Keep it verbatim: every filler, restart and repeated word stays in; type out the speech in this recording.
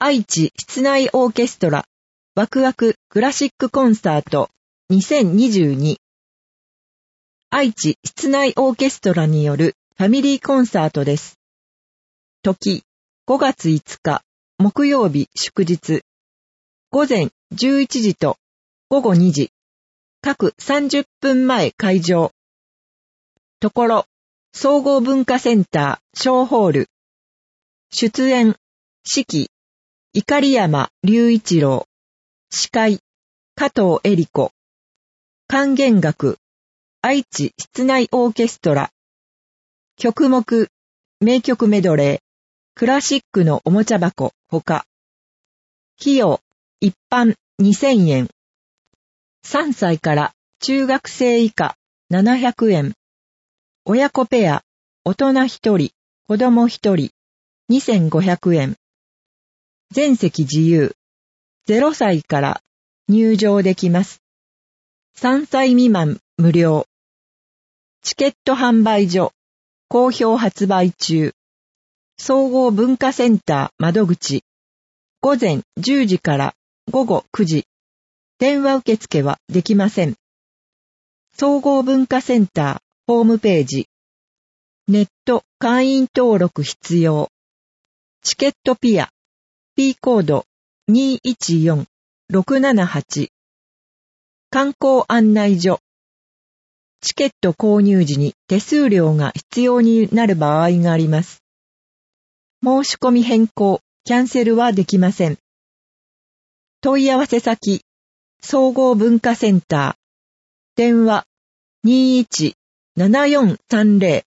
愛知室内オーケストラワクワククラシックコンサートにせんにじゅうに。愛知室内オーケストラによるファミリーコンサートです。時、ごがついつか、木曜日祝日。午前じゅういちじとごごにじ。各さんじゅっぷんまえ開場。ところ、総合文化センター小ホール。出演、指揮、碇山隆一郎。司会、加藤恵里子。管弦楽、愛知室内オーケストラ。曲目、名曲メドレー、クラシックのおもちゃ箱、ほか。費用、一般にせんえん。さんさいから中学生以下ななひゃくえん。親子ペア、大人ひとり、子供ひとり、にせんごひゃくえん。全席自由。ゼロさいから入場できます。さんさい未満無料。チケット販売所、好評発売中。総合文化センター窓口。午前じゅうじからごごくじ。電話受付はできません。総合文化センターホームページ。ネット会員登録必要。チケットピア。P コードにいちよんろくななはち。観光案内所。チケット購入時に手数料が必要になる場合があります。申し込み変更、キャンセルはできません。問い合わせ先、総合文化センター。電話にいちななよんさんぜろ